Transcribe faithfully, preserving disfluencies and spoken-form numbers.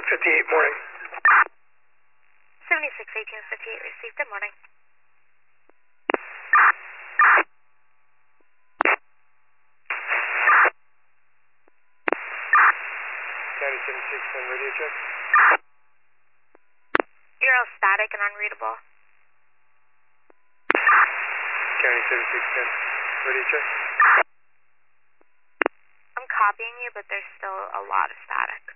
fifty-eight, morning. seventy-six eighteen fifty-eight received. Good morning. County seventy-six ten, radio check. You're all static and unreadable. County seventy-six ten, radio check. I'm copying you, but there's still a lot of static.